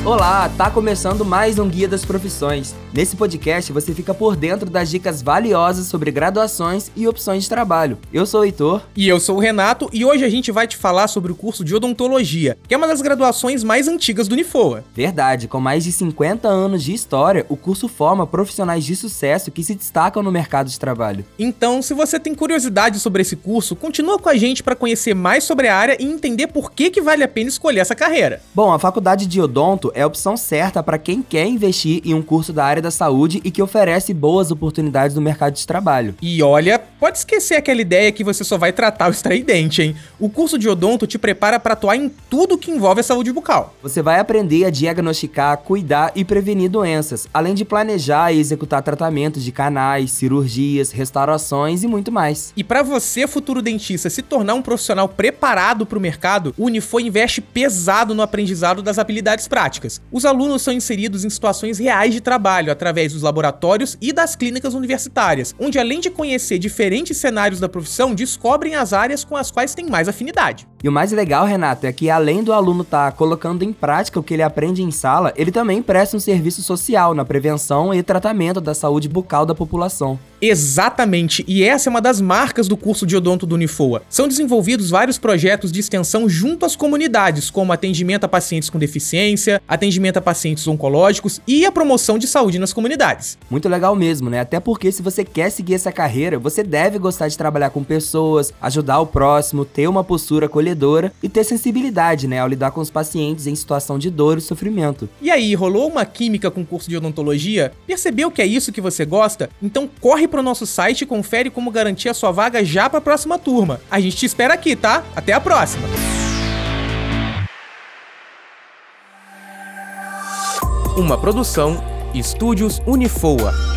Olá, tá começando mais um Guia das Profissões. Nesse podcast você fica por dentro das dicas valiosas sobre graduações e opções de trabalho. Eu sou o Heitor. E eu sou o Renato, e hoje a gente vai te falar sobre o curso de odontologia, que é uma das graduações mais antigas do Unifoa. Verdade, com mais de 50 anos de história, o curso forma profissionais de sucesso que se destacam no mercado de trabalho. Então, se você tem curiosidade sobre esse curso, continua com a gente para conhecer mais sobre a área e entender por que vale a pena escolher essa carreira. Bom, a faculdade de odonto é a opção certa para quem quer investir em um curso da área da saúde e que oferece boas oportunidades no mercado de trabalho. E olha, pode esquecer aquela ideia que você só vai tratar o extrair dente, hein? O curso de odonto te prepara para atuar em tudo que envolve a saúde bucal. Você vai aprender a diagnosticar, cuidar e prevenir doenças, além de planejar e executar tratamentos de canais, cirurgias, restaurações e muito mais. E para você, futuro dentista, se tornar um profissional preparado para o mercado, o Unifoa investe pesado no aprendizado das habilidades práticas. Os alunos são inseridos em situações reais de trabalho através dos laboratórios e das clínicas universitárias, onde além de conhecer diferentes cenários da profissão, descobrem as áreas com as quais têm mais afinidade. E o mais legal, Renato, é que além do aluno estar colocando em prática o que ele aprende em sala, ele também presta um serviço social na prevenção e tratamento da saúde bucal da população. Exatamente, e essa é uma das marcas do curso de odonto do Unifoa. São desenvolvidos vários projetos de extensão junto às comunidades, como atendimento a pacientes com deficiência, atendimento a pacientes oncológicos e a promoção de saúde nas comunidades. Muito legal mesmo, né? Até porque se você quer seguir essa carreira, você deve gostar de trabalhar com pessoas, ajudar o próximo, ter uma postura acolhedora e ter sensibilidade, né, ao lidar com os pacientes em situação de dor e sofrimento. E aí, rolou uma química com o curso de odontologia? Percebeu que é isso que você gosta? Então corre pro nosso site e confere como garantir a sua vaga já para a próxima turma. A gente te espera aqui, tá? Até a próxima! Uma produção Estúdios Unifoa.